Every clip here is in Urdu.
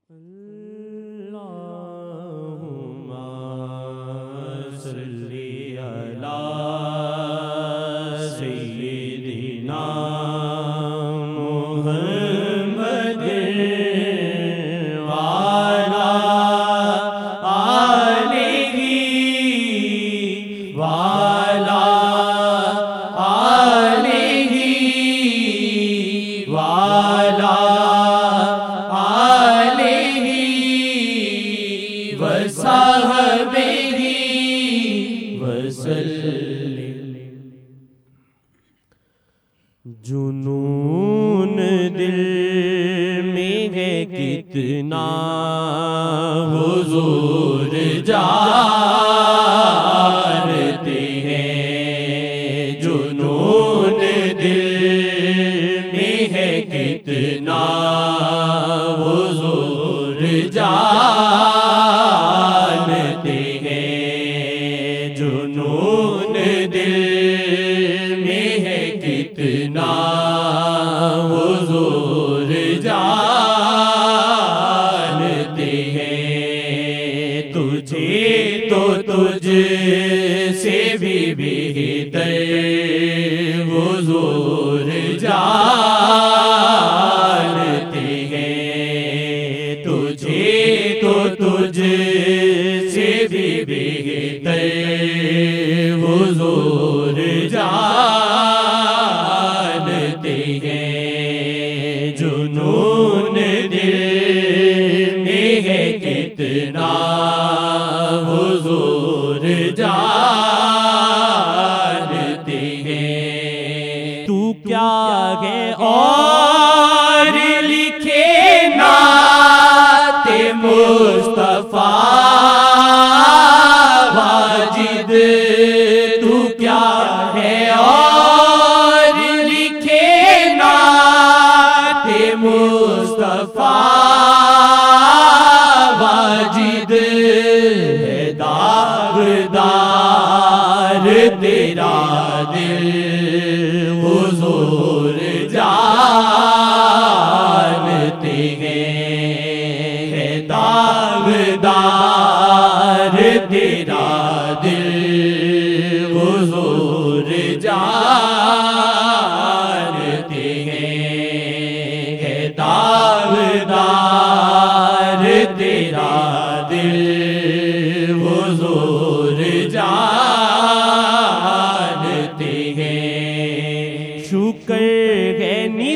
اللہم صلی علی سیدنا محمد وعلی آلہ وعلی آلہ وعلی وصحبہ وسلم۔ جنون دل میں ہے کتنا حضور جانتے ہیں، جنون دل میں ہے کتنا حضور جانتے ہیں، جنون دل میں ہے کتنا حضور جانتے ہیں، تجھے تو تجھ سے بھی بہتر حضور جانتے ہیں، تجھے تو تجھ سے بھی بہتر حضور جانتے ہیں، جنون دل میں ہے کتنا حضور جانتے ہیں۔ تو کیا ہے اور لکھے نعت مصطفیٰ واجد، تو کیا ہے اور لکھے نعت مصطفیٰ واجد، ہے داغدار تیرا دل حضور جانتے ہیں، ہے داغدار تیرا دل حضور جانتے ہیں، ہے داغدار تیرا دل حضور جانتے ہیں۔ شکر ہے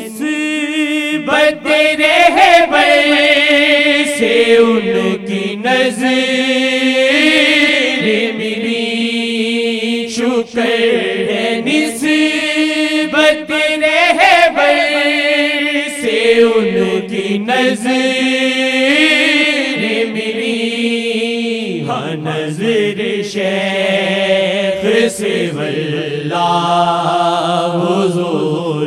نسبت رہبر سے ان کی نظر ملی، شکر ہے نسبت رہبر سے ان کی نظر ملی، ہاں نظر شیخ سے واللہ حضور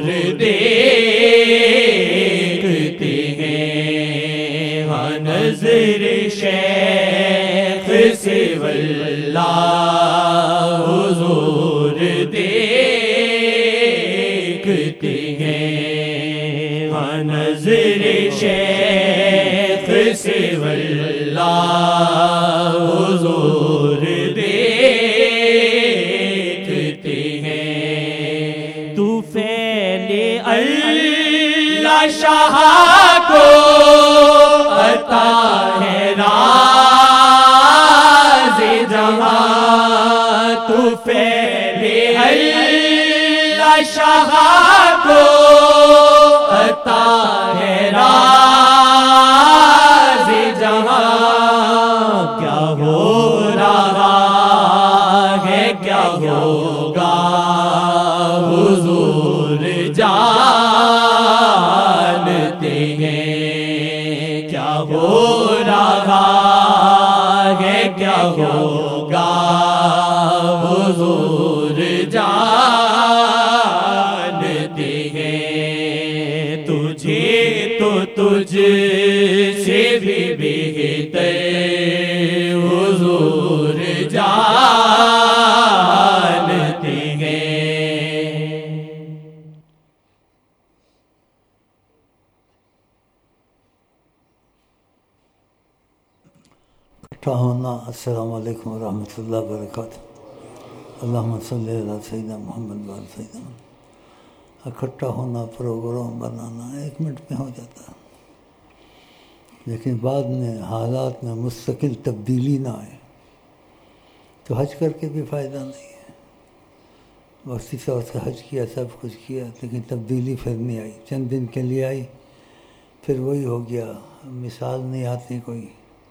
دیکھتے ہیں، ہاں نظر شیخ سے واللہ حضور دیکھتے ہیں، ہاں نظر شیخ سے واللہ حضور دیکھتے ہیں۔ تو فعل اللہ شاہ کو عطا ہے راز جہاں، تو فعل اللہ شاہ کو عطا ہے راز جہاں، کیا ہو رہا ہے کیا ہوگا حضور جانتے ہیں، کیا ہو رہا ہے کیا ہوگا حضور جانتے ہیں، تجھے تو تجھ سے بھی بہتر حضور جانتے ہیں۔ اکٹھا ہونا. السلام علیکم ورحمۃ اللہ وبرکاتہ. اللہم صلی علی سیدنا محمد وعلی سیدنا محمد. اکٹھا ہونا، پروگرام بنانا 1 منٹ میں ہو جاتا ہے، لیکن بعد میں حالات میں مستقل تبدیلی نہ آئے تو حج کر کے بھی فائدہ نہیں ہے. وقتی طور سے حج کیا، سب کچھ کیا، لیکن تبدیلی پھر نہیں آئی. چند دن کے لیے آئی، پھر وہی ہو گیا. مثال نہیں آتی کوئی.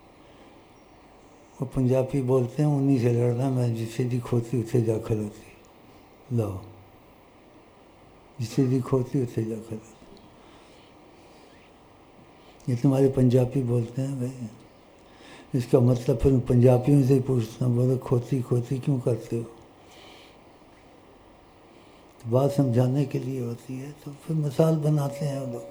وہ پنجابی بولتے ہیں، انہیں سے لڑنا. میں جسے دی کھوتی اسے جا کھلوتی. لو، جسے دی کھوتی اسے جا کھلوتی. یہ تمہارے پنجابی بولتے ہیں بھائی. اس کا مطلب پھر پنجابیوں سے پوچھتا ہوں، بولے کھوتی کھوتی کیوں کرتے ہو؟ تو بات سمجھانے کے لیے ہوتی ہے، تو پھر مثال بناتے ہیں وہ لوگ.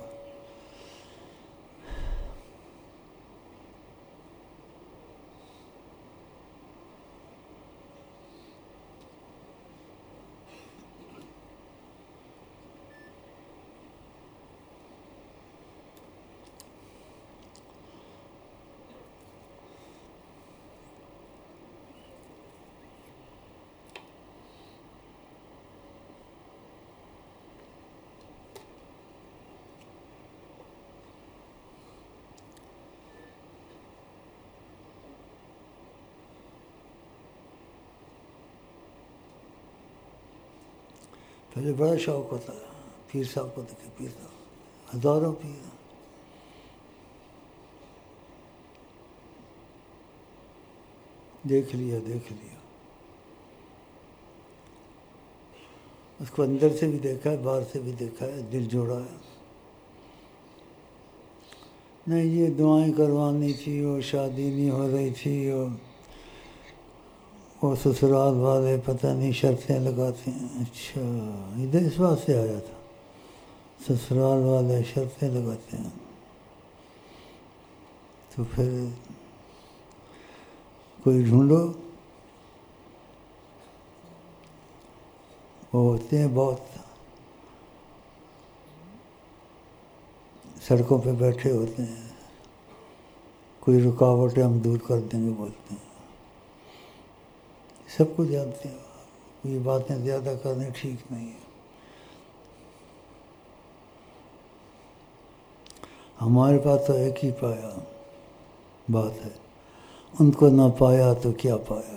پہلے بڑا شوق ہوتا ہے پیر صاحب کو دیکھے. پیر صاحب ہزاروں پیر. دیکھ لیا. اس کو اندر سے بھی دیکھا ہے، باہر سے بھی دیکھا ہے، دل جوڑا ہے. نہیں یہ دعائیں کروانی تھی، وہ شادی نہیں ہو رہی تھی، وہ سسرال والے پتہ نہیں شرطیں لگاتے ہیں. اچھا ادھر اس بات سے آیا تھا، سسرال والے شرطیں لگاتے ہیں. تو پھر کوئی ڈھونڈو. وہ ہوتے ہیں بہت، سڑکوں پہ بیٹھے ہوتے ہیں، کوئی رکاوٹیں ہم دور کر دیں گے بولتے ہیں. سب کو جانتے ہیں، یہ باتیں زیادہ کرنے ٹھیک نہیں ہے. ہمارے پاس تو ایک ہی پایا بات ہے، ان کو نہ پایا تو کیا پایا.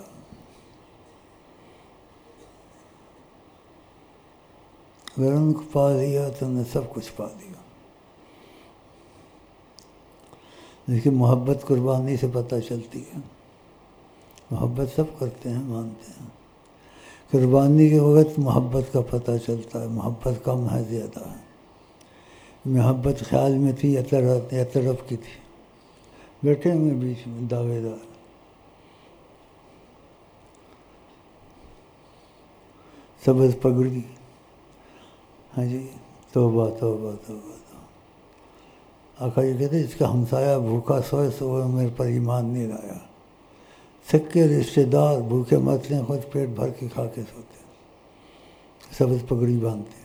اگر ان کو پا لیا تو انہیں سب کچھ پا لیا. لیکن محبت قربانی سے پتہ چلتی ہے. محبت سب کرتے ہیں، مانتے ہیں. قربانی کے وقت محبت کا پتہ چلتا ہے. محبت کم ہے، زیادہ ہے. محبت خیال میں تھی یا طرف کی تھی. بیٹھے ہوئے بیچ میں دعوے دار. سبز پگڑی. ہاں جی، توبہ توبہ توبہ. آقا یہ کہتے اس کا ہمسایہ بھوکا سوئے سوئے میرے پر ایمان نہیں لایا. سکے رشتے دار بھوکے مرتے ہیں، خود پیٹ بھر کے کھا کے سوتے ہیں، سبز پگڑی باندھتے ہیں.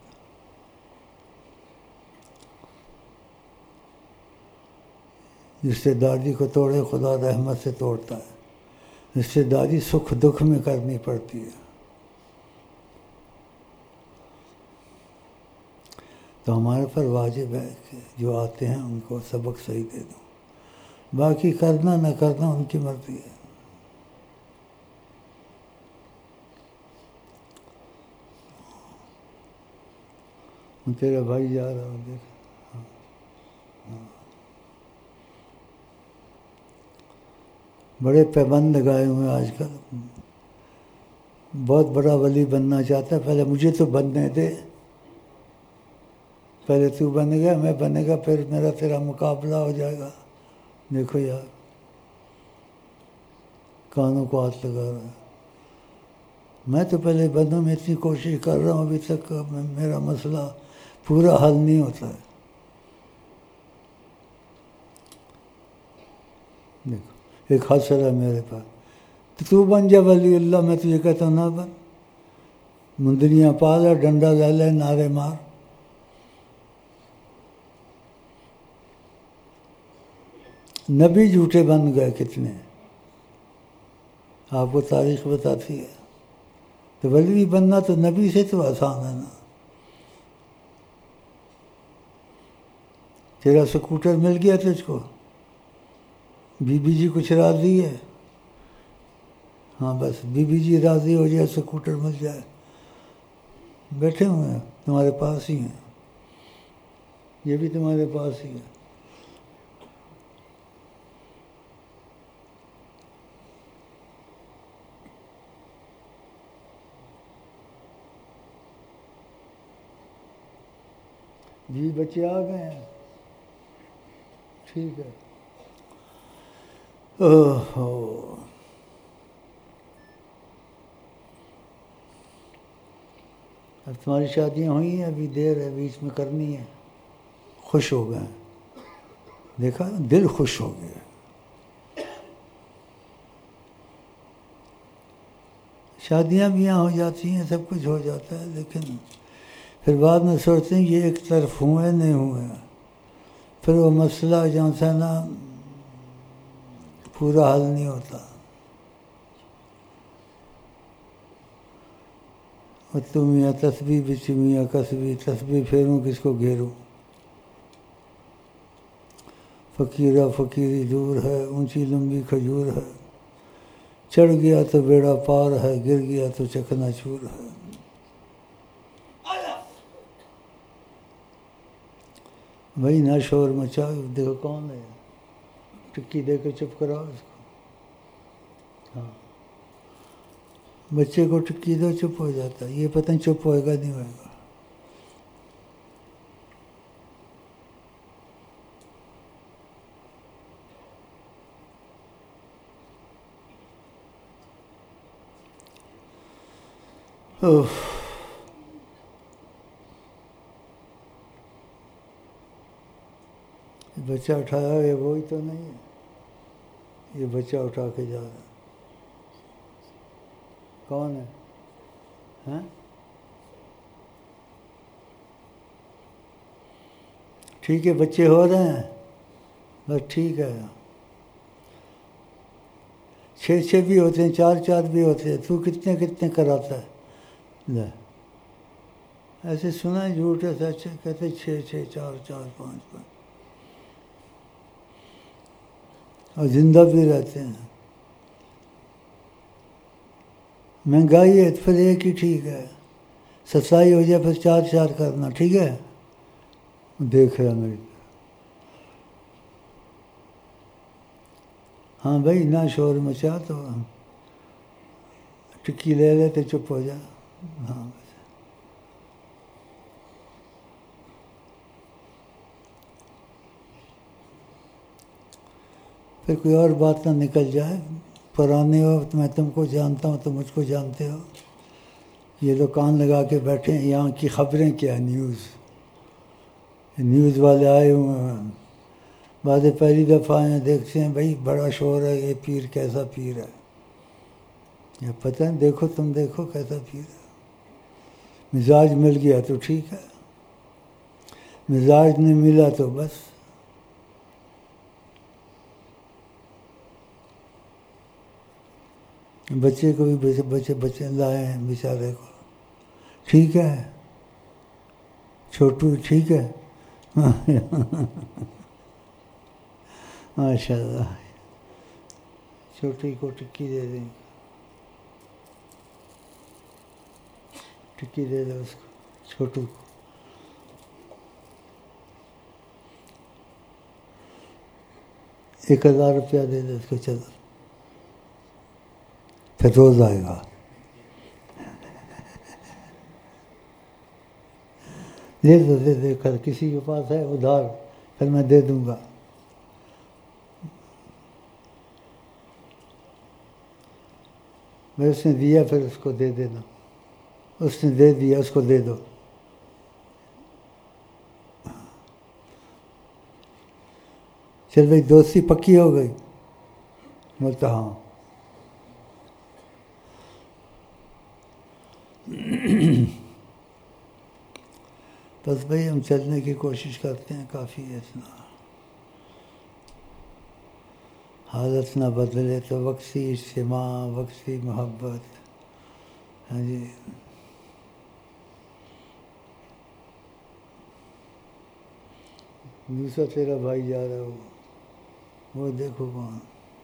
رشتے داری کو توڑے خدا رحمت سے توڑتا ہے. رشتے داری سکھ دکھ میں کرنی پڑتی ہے. تو ہمارے پر واجب ہے کہ جو آتے ہیں ان کو سبق صحیح دے دو. باقی کرنا نہ کرنا ان کی مرضی ہے. تیرا بھائی جا رہا ہوں، دیکھ. بڑے پابند لگائے ہوئے آج کل. بہت بڑا ولی بننا چاہتا ہے، پہلے مجھے تو بننے دے. پہلے تو بنے گا، میں بنے گا، پھر میرا تیرا مقابلہ ہو جائے گا. دیکھو یار، کانوں کو ہاتھ لگا رہا ہے. میں تو پہلے بنوں، میں اتنی کوشش کر رہا ہوں، ابھی تک میرا مسئلہ پورا حل نہیں ہوتا ہے. دیکھو ایک حسر ہے میرے پاس. تو بن جا ولی اللہ، میں تجھے کہتا ہوں نہ بن. مندریاں پال، ڈنڈا لے لے، نعرے مار. نبی جھوٹے بن گئے کتنے. آپ کو تاریخ بتاتی ہے. تو ولی بننا تو نبی سے تو آسان ہے نا. تیرا سکوٹر مل گیا تجھ کو, بی بی جی کچھ راضی ہے, ہاں بس بی بی جی راضی ہو جائے, سکوٹر مل جائے, بیٹھے ہوئے ہیں تمہارے پاس ہی ہیں, یہ بھی تمہارے پاس ہی ہے. جی بچے آ گئے ہیں, ٹھیک ہے. اوہ اب تمہاری شادیاں ہوئی ہیں, ابھی دیر ہے, بیچ میں کرنی ہے. خوش ہو گئے, دیکھا دل خوش ہو گیا. شادیاں بھی یہاں ہو جاتی ہیں, سب کچھ ہو جاتا ہے, لیکن پھر بعد میں سوچتے ہیں یہ ایک طرف ہوئے نہیں ہوئے, پھر وہ مسئلہ جہاں سے نا پورا حل نہیں ہوتا. اور تم یا تسبیح بچھوں یا کسبی, تسبیح پھیروں کس کو گھیروں. فقیرہ فقیری دور ہے, اونچی لمبی کھجور ہے, چڑھ گیا تو بیڑا پار ہے, گر گیا تو چکنا چور ہے. بھائی نہ شور مچاؤ, دیکھو کون ہے, ٹکی دے کے چپ کراؤ اس کو. ہاں بچے کو ٹکی دو, چپ ہو جاتا ہے, یہ پتہ نہیں چپ ہوئے گا نہیں ہوئے گا. بچہ اٹھایا ہے وہی تو نہیں ہے, یہ بچہ اٹھا کے جا رہا ہے. کون ہے؟ ہاں ٹھیک ہے, بچے ہو رہے ہیں بس, ٹھیک ہے. 6 بھی ہوتے ہیں, 4 بھی ہوتے ہیں, تو کتنے کراتا ہے. لے ایسے سنا ہے, جھوٹ ہے سچ ہے, کہتے 6 4 5 اور زندہ بھی رہتے ہیں. مہنگائی ہے تو پھر ایک ہی ٹھیک ہے, سسائی ہو جائے پھر 4 کرنا, ٹھیک ہے. دیکھ رہا میری, ہاں بھائی نہ شور مچا, تو ٹکی لے لے تو چپ ہو جا. ہاں پھر کوئی اور بات نہ نکل جائے. پرانے ہو, میں تم کو جانتا ہوں, تم مجھ کو جانتے ہو. یہ لوگ کان لگا کے بیٹھے ہیں, یہاں کی خبریں کیا, نیوز والے آئے ہوئے ہیں. بعض پہلی دفعہ آئے ہیں, دیکھتے ہیں بھائی بڑا شور ہے, یہ پیر کیسا پیر ہے. یہ پتہ ہے, دیکھو تم دیکھو کیسا پیر ہے. مزاج مل گیا تو ٹھیک ہے, مزاج نہیں ملا تو بس. بچے کو بھی بچے لائے ہیں بیچارے کو, ٹھیک ہے. چھوٹو ٹھیک ہے, ماشاء اللہ. چھوٹی کو ٹکی دے دیں, ٹکی دے دو اس کو, چھوٹو کو. $1000 دے دو اس کو, چلو پھر روز آئے گا. دے دو کر, کسی کے پاس ہے ادھار, پھر میں دے دوں گا. میں اس نے دیا, پھر اس کو دے دینا. اس نے دے دیا, اس کو دے دو. چل بھائی دوستی پکی ہو گئی. بولتا ہاں. بس بھائی ہم چلنے کی کوشش کرتے ہیں, کافی ہے اتنا. حالت نہ بدلے تو وقتی اجتماع وقتی محبت. ہاں جی دوسرا تیرا بھائی جا رہا ہے وہ دیکھو کون.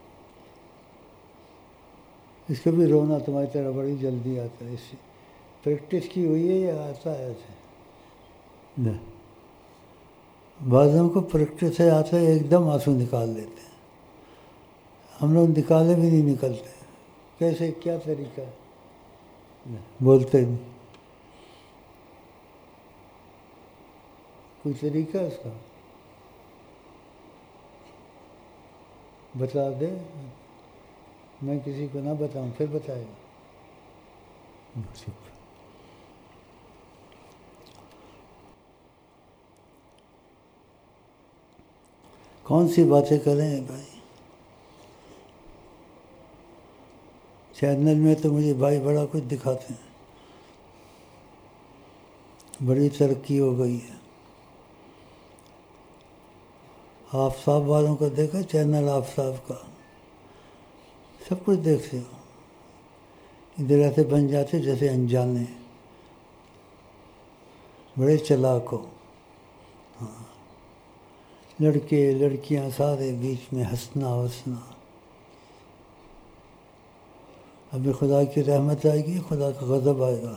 اس کو بھی رونا تمہاری طرح بڑی جلدی آتا ہے. اس پریکٹس کی ہوئی ہے یا آتا ہے ایسے؟ بعضوں کو پریکٹس سے آتا ہے ایک دم آنسو نکال لیتے ہیں. ہم لوگ نکالے بھی نہیں نکلتے. کیسے کیا طریقہ ہے؟ بولتے نہیں. کوئی طریقہ ہے اس کا؟ بتا دے. میں کسی کو نہ بتاؤں پھر بتائے گا. کون سی باتیں کریں بھائی؟ چینل میں تو مجھے بھائی بڑا کچھ دکھاتے ہیں. بڑی ترقی ہو گئی ہے. آفتاب والوں کو دیکھا چینل آفتاب کا؟ سب کچھ دیکھتے ہو. ادھر ایسے بن جاتے جیسے انجانے. بڑے چلاک ہو. ہاں لڑکے لڑکیاں سارے بیچ میں ہنسنا وسنا. ابھی خدا کی رحمت آئے گی خدا کا غضب آئے گا.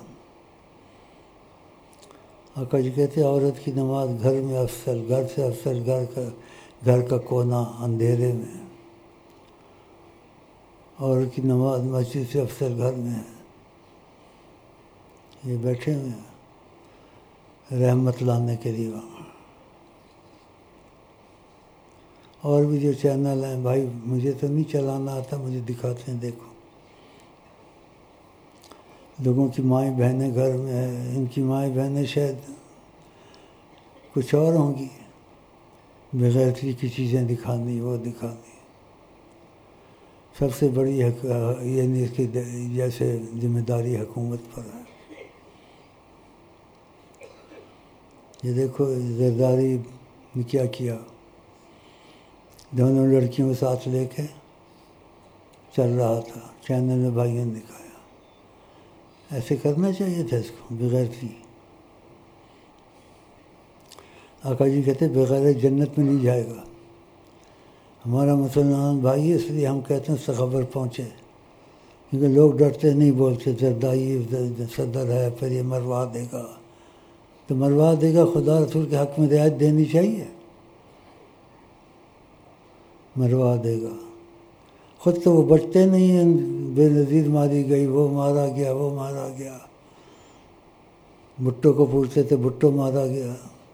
آقا جی کہتے عورت کی نماز گھر میں افضل، گھر سے افضل گھر کا کونا اندھیرے میں. عورت کی نماز مسجد سے افضل گھر میں ہے. یہ بیٹھے ہوئے ہیں رحمت لانے کے لیے وہاں. اور بھی جو چینل ہیں بھائی مجھے تو نہیں چلانا آتا، مجھے دکھاتے ہیں دیکھو. لوگوں کی مائیں بہنیں گھر میں ہیں. ان کی مائیں بہنیں شاید کچھ اور ہوں گی. بغیرتی کی چیزیں دکھانی وہ دکھانی. سب سے بڑی یعنی اس کی جیسے ذمہ داری حکومت پر ہے. یہ دیکھو زرداری نے کیا کیا. دونوں لڑکیوں کو ساتھ لے کے چل رہا تھا. چینل میں بھائیوں نے دکھایا. ایسے کرنا چاہیے تھا اس کو. بغیرتی. آقا جی کہتے بغیر جنت میں نہیں جائے گا. ہمارا مسلمان بھائی اس لیے ہم کہتے ہیں اس سے خبر پہنچے. کیونکہ لوگ ڈرتے نہیں بولتے زردائی صدر ہے پھر یہ مروا دے گا. تو مروا دے گا. خدا رسول کے حق میں رعایت دینی چاہیے. مروا دے گا. خود تو وہ بچتے نہیں ہیں. بے نظیر ماری گئی، وہ مارا گیا، وہ مارا گیا. بھٹو کو پوچھتے تھے بھٹو مارا گیا.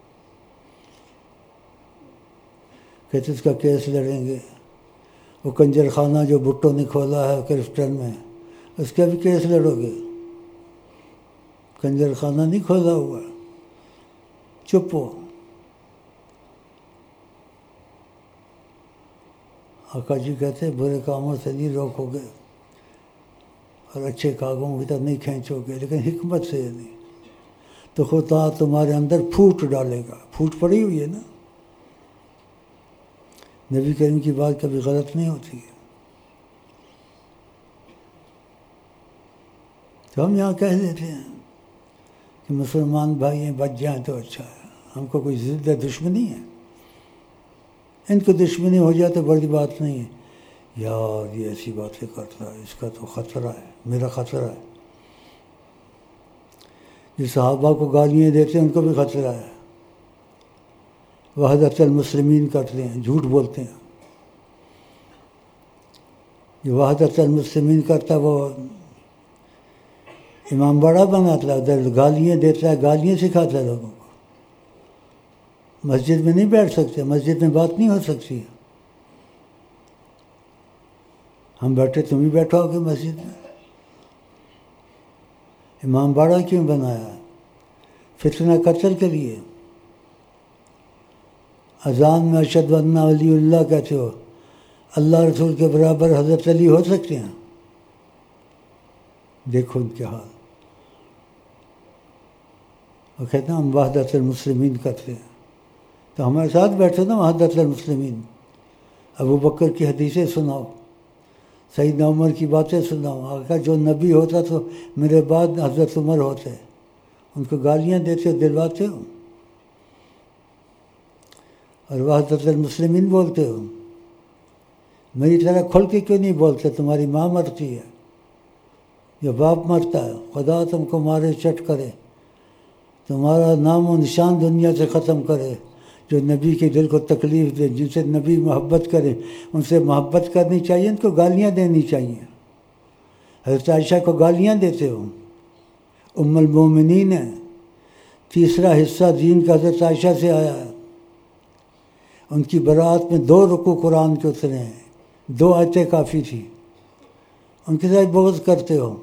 کہتے اس کا کیس لڑیں گے. وہ کنجر خانہ جو بھٹو نے کھولا ہے کرسٹن میں اس کا بھی کیس لڑو گے؟ کنجر خانہ نہیں کھولا ہوا. چپ ہو. آقا جی کہتے برے کاموں سے نہیں روکو گے اور اچھے کاموں کی طرف نہیں کھینچو گے، لیکن حکمت سے نہیں تو خدا تمہارے اندر پھوٹ ڈالے گا. پھوٹ پڑی ہوئی ہے نا. نبی کریم کی بات کبھی غلط نہیں ہوتی ہے. تو ہم یہاں کہہ دیتے ہیں کہ مسلمان بھائی ہیں بچ جائیں تو اچھا ہے. ہم کو کوئی ضد دشمنی ہے. ان کو دشمنی ہو جائے تو بڑی بات نہیں ہے. یار یہ ایسی باتیں کرتا ہے، اس کا تو خطرہ ہے، میرا خطرہ ہے. جو صحابہ کو گالیاں دیتے ہیں ان کو بھی خطرہ ہے. وحدت المسلمین کرتے ہیں، جھوٹ بولتے ہیں. جو وحدت المسلمین کرتا ہے وہ امام بڑا بناتا ہے، ادھر گالیاں دیتا ہے، گالیاں سکھاتا ہے لوگوں کو. مسجد میں نہیں بیٹھ سکتے، مسجد میں بات نہیں ہو سکتی. ہم بیٹھے تم بھی بیٹھا ہوگے مسجد میں. امام باڑہ کیوں بنایا؟ فتنہ قتل کے لیے. اذان میں اشہد ان ولی اللہ کہتے ہو. اللہ رسول کے برابر حضرت علی ہو سکتے ہیں؟ دیکھو ان کے حال. وہ کہتے ہیں ہم وحدت المسلمین کرتے ہیں. تو ہمارے ساتھ بیٹھے نا وحدت المسلمین. ابو بکر کی حدیثیں سناؤ، سیدنا عمر کی باتیں سناؤ. آقا جو نبی ہوتا تو میرے بعد حضرت عمر ہوتے، ان کو گالیاں دیتے ہو، دلواتے ہو، اور وحدت المسلمین بولتے ہو. میری طرح کھل کے کیوں نہیں بولتے؟ تمہاری ماں مرتی ہے یا باپ مرتا ہے، خدا تم کو مارے چٹ کرے، تمہارا نام و نشان دنیا سے ختم کرے. جو نبی کے دل کو تکلیف دے، جن سے نبی محبت کرے، ان سے محبت کرنی چاہیے، ان کو گالیاں دینی چاہیے. حضرت عائشہ کو گالیاں دیتے ہو، ام المومنین ہے. تیسرا حصہ دین کا حضرت عائشہ سے آیا ہے. ان کی برات میں 2 رکوع قرآن کے اترے ہیں، 2 آیتیں کافی تھی. ان کے ساتھ بغض کرتے ہو.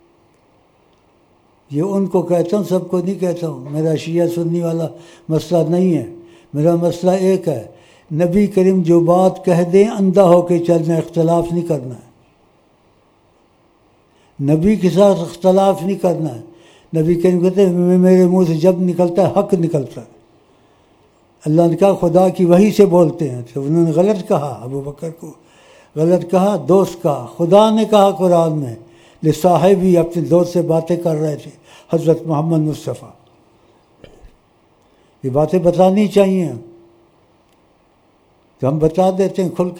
یہ ان کو کہتا ہوں، سب کو نہیں کہتا ہوں. میرا شیعہ سنی والا مسئلہ نہیں ہے، میرا مسئلہ ایک ہے، نبی کریم جو بات کہہ دیں اندھا ہو کے چلنا، اختلاف نہیں کرنا ہے. نبی کے ساتھ اختلاف نہیں کرنا ہے. نبی کریم کہتے ہیں میرے منہ سے جب نکلتا ہے حق نکلتا ہے. اللہ نے کہا خدا کی وحی سے بولتے ہیں، تو انہوں نے غلط کہا، ابو بکر کو غلط کہا، دوست کہا. خدا نے کہا قرآن میں، صاحب ہی اپنے دوست سے باتیں کر رہے تھے، حضرت محمد مصطفیٰ. یہ باتیں بتانی چاہیے تو ہم بتا دیتے ہیں کھل کے.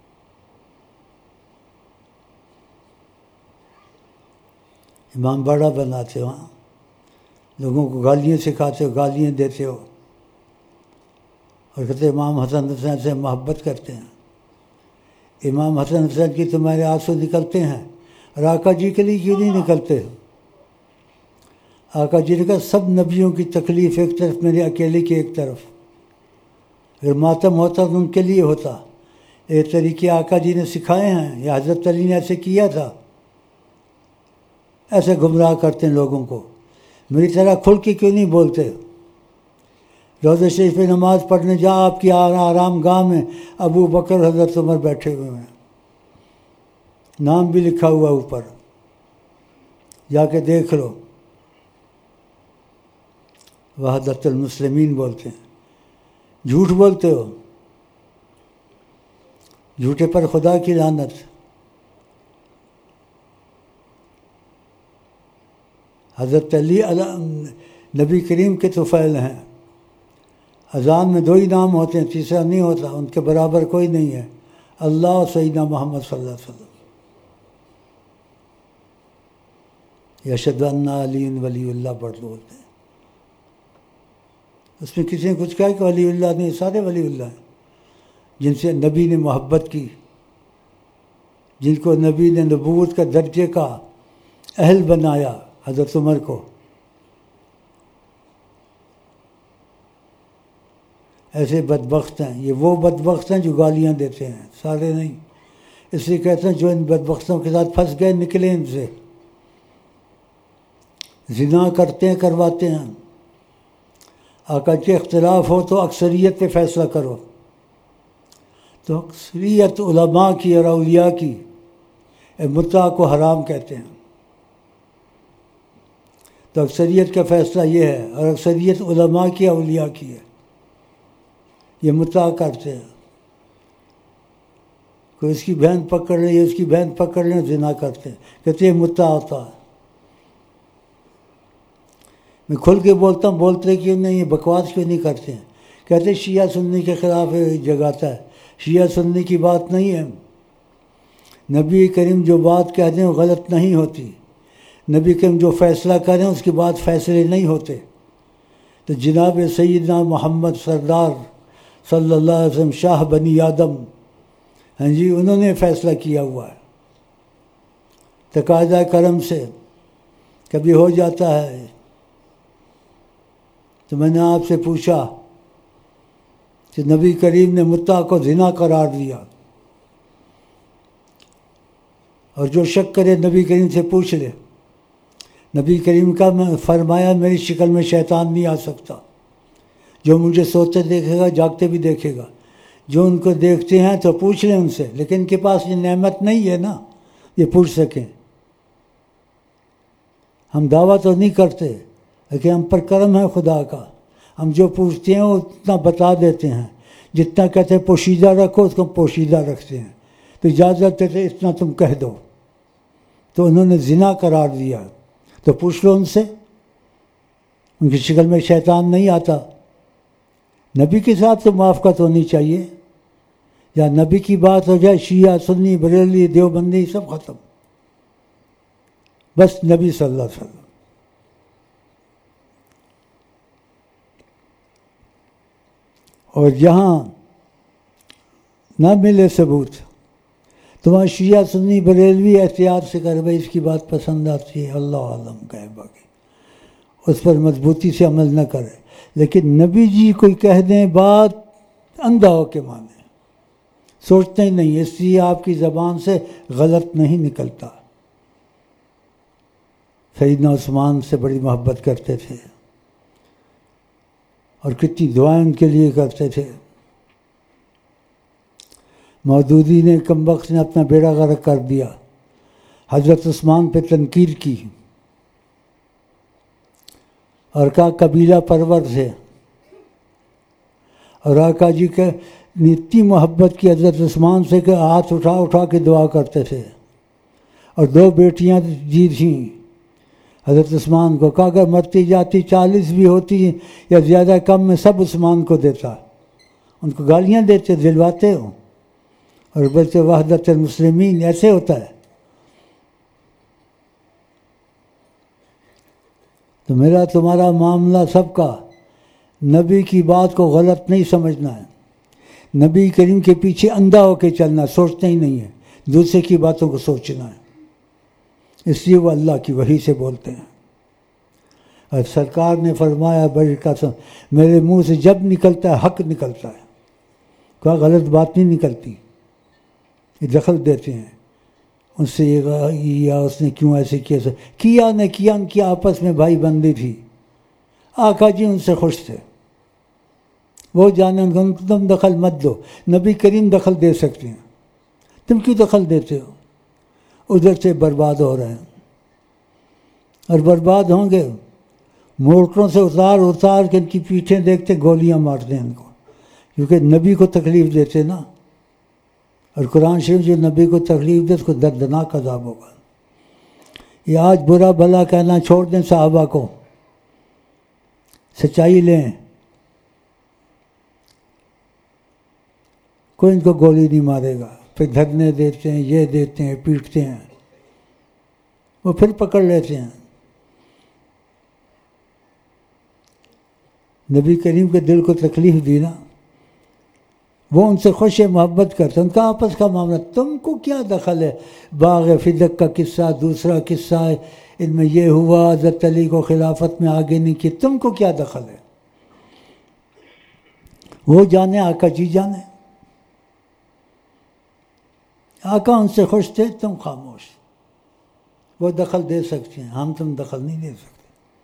امام باڑا بناتے ہو، لوگوں کو گالیاں سکھاتے ہو، گالیاں دیتے ہو، اور کہتے امام حسن حسین سے محبت کرتے ہیں. امام حسن حسین کی تمہارے آنسو نکلتے ہیں، اور آقا جی کے لیے کیوں نہیں نکلتے؟ آقا جی نے کہا سب نبیوں کی تکلیف ایک طرف، میرے اکیلے کی ایک طرف. اگر ماتم ہوتا تو ان کے لیے ہوتا. ایک طریقے آقا جی نے سکھائے ہیں، یا حضرت علی نے ایسے کیا تھا. ایسے گمراہ کرتے ہیں لوگوں کو. میری طرح کھل کے کیوں نہیں بولتے؟ روضہ شریف میں نماز پڑھنے جا، آپ کی آرام گاہ میں ابو بکر حضرت عمر بیٹھے ہوئے ہیں، نام بھی لکھا ہوا اوپر، جا کے دیکھ لو. وحدت المسلمین بولتے ہیں. جھوٹ بولتے ہو، جھوٹے پر خدا کی لعنت. حضرت علی نبی کریم کے طفیل ہیں. اذان میں 2 ہی نام ہوتے ہیں، تیسرا نہیں ہوتا، ان کے برابر کوئی نہیں ہے، اللہ اور سیدنا محمد صلی اللہ علیہ وسلم. اشہد ان علی ولی اللہ پڑھ بولتے ہیں. اس میں کسی نے کچھ کہا کہ ولی اللہ نہیں، سارے ولی اللہ ہیں جن سے نبی نے محبت کی، جن کو نبی نے نبوت کا درجے کا اہل بنایا. حضرت عمر کو ایسے بدبخت ہیں. یہ وہ بدبخت ہیں جو گالیاں دیتے ہیں، سارے نہیں. اس لیے کہتے ہیں جو ان بدبختوں کے ساتھ پھنس گئے نکلیں ان سے. زنا کرتے ہیں، کرواتے ہیں. آقا کے اختلاف ہو تو اکثریت پہ فیصلہ کرو. تو اکثریت علماء کی اور اولیاء کی متع کو حرام کہتے ہیں. تو اکثریت کا فیصلہ یہ ہے، اور اکثریت علماء کی اولیاء کی ہے. یہ متع کرتے ہیں. کوئی اس کی بہن پکڑ لے، اس کی بہن پکڑ لیں، زنا کرتے ہیں، کہتے ہیں متع ہوتا ہے. میں کھل کے بولتا ہوں، بولتے کیوں نہیں، یہ بکواس کیوں نہیں کرتے ہیں؟ کہتے ہیں شیعہ سنی کے خلاف جگاتا ہے. شیعہ سنی کی بات نہیں ہے. نبی کریم جو بات کہہ دیں وہ غلط نہیں ہوتی. نبی کریم جو فیصلہ کریں اس کے بعد فیصلے نہیں ہوتے. تو جناب سیدنا محمد سردار صلی اللہ علیہ وسلم شاہ بنی آدم، ہاں جی، انہوں نے فیصلہ کیا ہوا ہے. تقاضۂ کرم سے کبھی ہو جاتا ہے. تو میں نے آپ سے پوچھا کہ نبی کریم نے متع کو زنا قرار دیا، اور جو شک کرے نبی کریم سے پوچھ لے. نبی کریم کا فرمایا میری شکل میں شیطان نہیں آ سکتا. جو مجھے سوتے دیکھے گا جاگتے بھی دیکھے گا. جو ان کو دیکھتے ہیں تو پوچھ لیں ان سے، لیکن ان کے پاس یہ نعمت نہیں ہے نا یہ پوچھ سکیں. ہم دعویٰ تو نہیں کرتے، لیکن ہم پر کرم ہے خدا کا. ہم جو پوچھتے ہیں وہ اتنا بتا دیتے ہیں. جتنا کہتے ہیں پوشیدہ رکھو اس کو پوشیدہ رکھتے ہیں. تو اجازت دیتے اتنا تم کہہ دو، تو انہوں نے زنا قرار دیا. تو پوچھ لو ان سے، ان کی شکل میں شیطان نہیں آتا. نبی کے ساتھ تو موافقت ہونی چاہیے. یا نبی کی بات ہو جائے، شیعہ سنی بریلوی دیوبندی سب ختم، بس نبی صلی اللہ علیہ وسلم. اور جہاں نہ ملے ثبوت، تمہارا شیعہ سنی بریلوی احتیاط سے کرے، بھائی اس کی بات پسند آتی ہے، اللہ عالم کہے، باقی اس پر مضبوطی سے عمل نہ کرے. لیکن نبی جی کوئی کہہ دیں بات، اندھا ہو کے مانے، سوچتے ہی نہیں، اس لیے آپ کی زبان سے غلط نہیں نکلتا. سیدنا عثمان سے بڑی محبت کرتے تھے اور کتنی دعائیں ان کے لیے کرتے تھے. مودودی نے کمبخت نے اپنا بیڑا غرق کر دیا، حضرت عثمان پہ تنقید کی اور کہا قبیلہ پرور تھے، اور آقا جی کے اتنی محبت کی حضرت عثمان سے کہ ہاتھ اٹھا اٹھا کے دعا کرتے تھے. اور 2 بیٹیاں دی تھیں حضرت عثمان کو، کہا اگر مرتی جاتی 40 بھی ہوتی یا زیادہ کم میں سب عثمان کو دیتا. ان کو گالیاں دیتے، دلواتے ہو، اور بلکہ وحدت المسلمین ایسے ہوتا ہے. تو میرا تمہارا معاملہ سب کا نبی کی بات کو غلط نہیں سمجھنا ہے، نبی کریم کے پیچھے اندھا ہو کے چلنا، سوچتے ہی نہیں ہے، دوسرے کی باتوں کو سوچنا ہے. اس لیے وہ اللہ کی وحی سے بولتے ہیں. اور سرکار نے فرمایا بڑی قسم، میرے منہ سے جب نکلتا ہے حق نکلتا ہے، کوئی غلط بات نہیں نکلتی. یہ دخل دیتے ہیں ان سے، یا اس نے کیوں ایسے کیا نہ کیا، ان کی آپس میں بھائی بندی تھی. آقا جی ان سے خوش تھے، وہ جانے ان کو، تم دخل مت دو، نبی کریم دخل دے سکتے ہیں، تم کیوں دخل دیتے ہو؟ ادھر سے برباد ہو رہے ہیں، اور برباد ہوں گے. موٹروں سے اتار کے ان کی پیٹھیں دیکھتے، گولیاں مارتے ہیں ان کو، کیونکہ نبی کو تکلیف دیتے نا. اور قرآن شریف جو نبی کو تکلیف دے اس کو دردناک عذاب ہوگا. یہ آج برا بھلا کہنا چھوڑ دیں صحابہ کو، سچائی لیں. کوئی ان کو گولی نہیں مارے گا، پھر دھرنے دیتے ہیں، یہ دیتے ہیں، پیٹتے ہیں، وہ پھر پکڑ لیتے ہیں. نبی کریم کے دل کو تکلیف دی نا، وہ ان سے خوش محبت کرتے، ان کا آپس کا معاملہ. تم کو کیا دخل ہے؟ باغ فدق کا قصہ، دوسرا قصہ ہے، ان میں یہ ہوا، حضرت علی کو خلافت میں آگے نہیں کی، تم کو کیا دخل ہے؟ وہ جانے، آقا جی جانے. آقا ان سے خوش تھے، تم خاموش. وہ دخل دے سکتے ہیں، ہم تم دخل نہیں دے سکتے.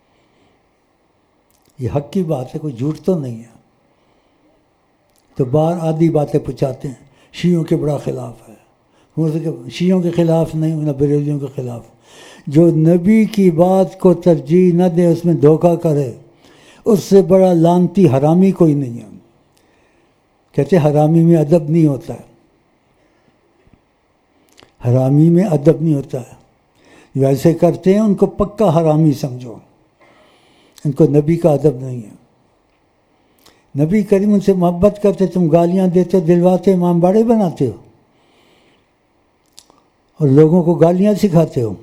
یہ حق کی بات ہے، کوئی جھوٹ تو نہیں ہے. تو بار آدھی باتیں پہنچاتے ہیں، شیعوں کے بڑا خلاف ہے، شیعوں کے خلاف نہیں، نہ بریلویوں کے خلاف. جو نبی کی بات کو ترجیح نہ دے، اس میں دھوکہ کرے، اس سے بڑا لعنتی حرامی کوئی نہیں ہے. کہتے حرامی میں ادب نہیں ہوتا ہے، حرامی میں ادب نہیں ہوتا ہے. جو ایسے کرتے ہیں ان کو پکا حرامی سمجھو، ان کو نبی کا ادب نہیں ہے. نبی کریم ان سے محبت کرتے، تم گالیاں دیتے، دلواتے، امام باڑے بناتے ہو اور لوگوں کو گالیاں سکھاتے ہو.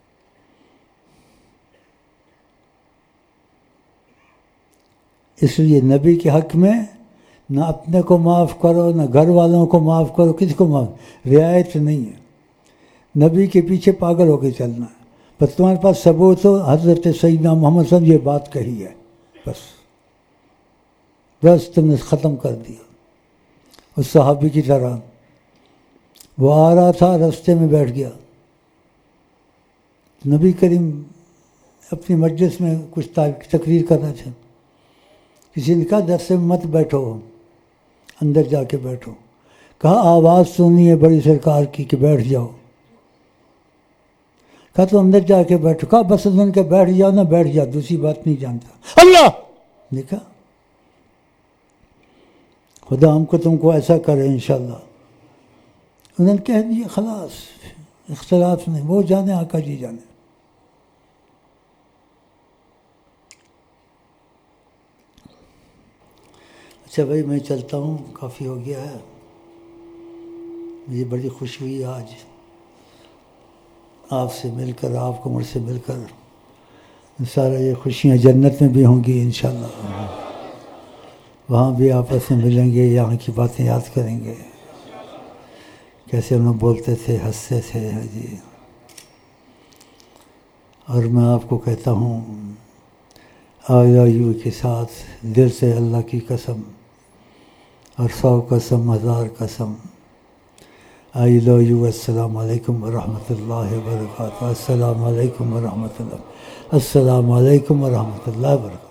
اس لیے نبی کے حق میں نہ اپنے کو معاف کرو، نہ گھر والوں کو معاف کرو، کسی کو معاف، رعایت نہیں ہے. نبی کے پیچھے پاگل ہو کے چلنا ہے. بس تمہارے پاس ثبوت ہو، حضرت سیدنا محمد صلی اللہ علیہ وسلم یہ بات کہی ہے، بس تم نے ختم کر دیا. اس صحابی کی طرح وہ آ رہا تھا، راستے میں بیٹھ گیا. نبی کریم اپنی مجلس میں کچھ تقریر کر رہے تھے. کسی نے کہا درس میں مت بیٹھو، اندر جا کے بیٹھو. کہا آواز سنی ہے بڑی سرکار کی کہ بیٹھ جاؤ. کہا تو اندر جا کے بیٹھو. کہا بس سن کے بیٹھ جاؤ نا، بیٹھ جاؤ، دوسری بات نہیں جانتا. اللہ دیکھا، خدا ہم کو تم کو ایسا کرے انشاءاللہ. انہوں نے کہہ دیا خلاص، اختلاف نہیں، وہ جانے آقا جی جانے. اچھا بھائی میں چلتا ہوں، کافی ہو گیا ہے. مجھے بڑی خوشی ہوئی آج آپ سے مل کر، آپ کو مجھ سے مل کر. سارا یہ خوشیاں جنت میں بھی ہوں گی انشاءاللہ، وہاں بھی آپس میں ملیں گے، یہاں کی باتیں یاد کریں گے، کیسے ہم لوگ بولتے تھے، ہنستے تھے جی. اور میں آپ کو کہتا ہوں آئی لو یو کے ساتھ دل سے اللہ کی قسم اور 100 قسم 1000 قسم. I love you. السلام علیکم ورحمۃ اللہ وبرکاتہ. السلام علیکم ورحمۃ اللہ. السلام علیکم ورحمۃ اللہ وبرکاتہ.